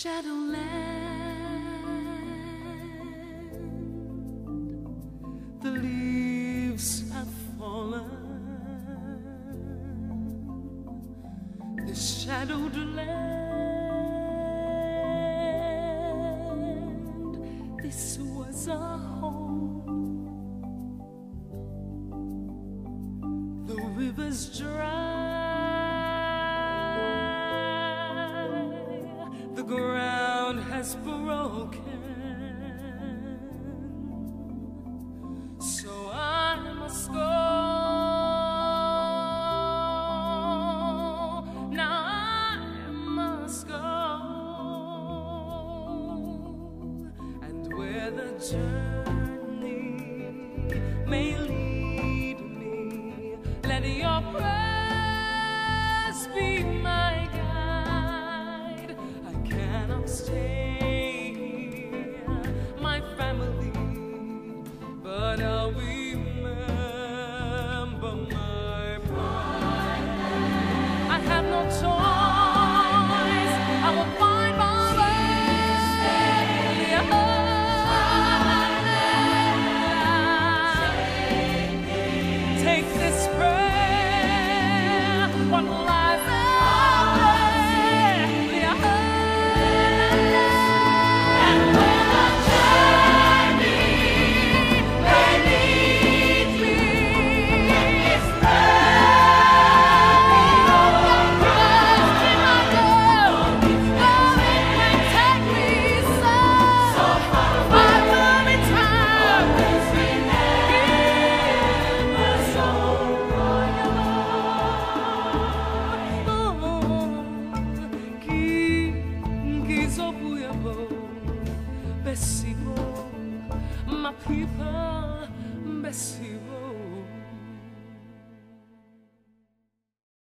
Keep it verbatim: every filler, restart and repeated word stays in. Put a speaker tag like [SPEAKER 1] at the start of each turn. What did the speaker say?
[SPEAKER 1] Shadowland, the leaves have fallen. This shadowed land, this was our home. The rivers dry, the ground has broken, so I must go. Now I must go, and where the journey may lead me, let your prayers be my guide. I cannot stay here, my family, but I'll remember my pride. I have no choice, I will find my way. Take this prayer, what lies Besibo, my people, Besibo.